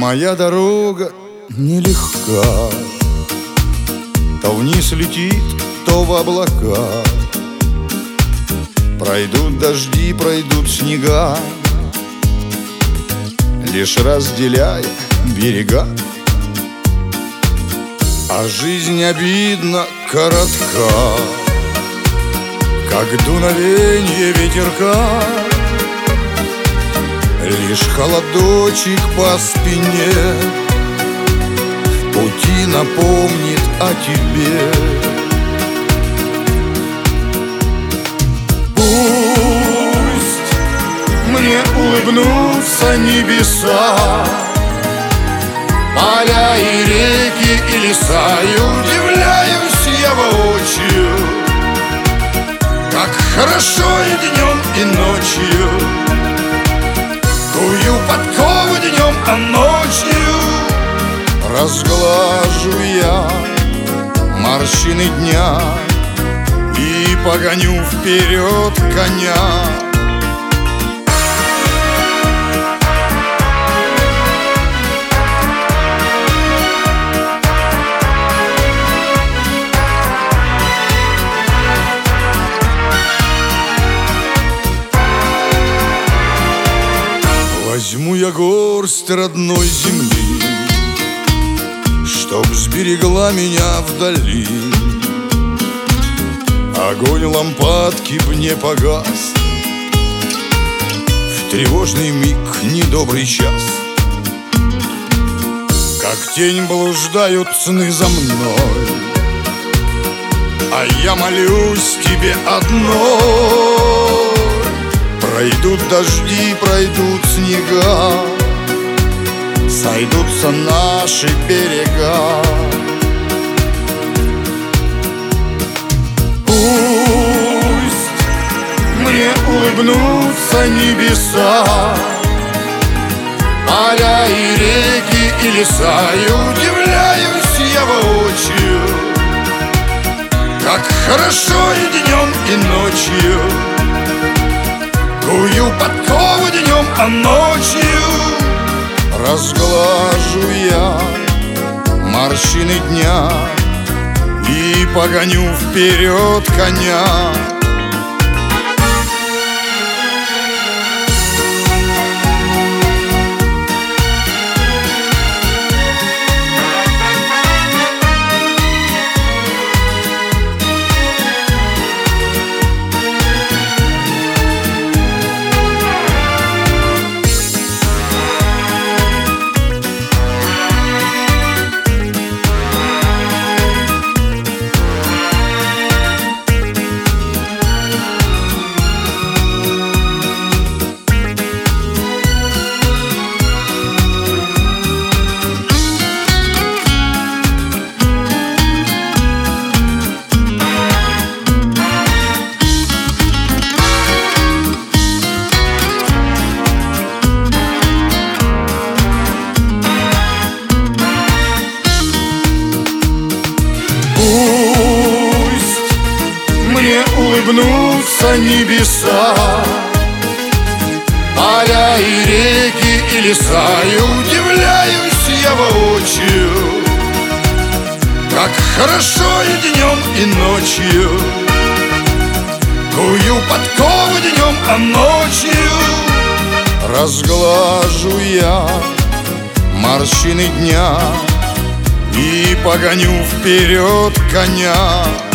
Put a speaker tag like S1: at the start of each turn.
S1: Моя дорога нелегка, то вниз летит, то в облака. Пройдут дожди, пройдут снега, лишь разделяя берега. А жизнь обидно коротка, как дуновенье ветерка. Лишь холодочек по спине в пути напомнит о тебе. Пусть мне улыбнутся небеса, поля и реки и леса, и удивляюсь я воочию, как хорошо и днем, и ночью. Кую подковы днем, а ночью разглажу я морщины дня и погоню вперед коня. Возьму я горсть родной земли, чтоб сберегла меня вдали. Огонь лампадки б не погас в тревожный миг, недобрый час. Как тень блуждают сны за мной, а я молюсь тебе одной. Пройдут дожди, пройдут снега, сойдутся наши берега. Пусть мне улыбнутся небеса, поля и реки и леса, и удивляюсь я воочию, как хорошо и днем, и ночью. Кую подковы днем, а ночью разглажу я морщины дня и погоню вперед коня. Мне улыбнутся небеса, поля и реки и леса, и удивляюсь я воочию, как хорошо и днем, и ночью. Кую подковы днем, а ночью разглажу я морщины дня и погоню вперед коня.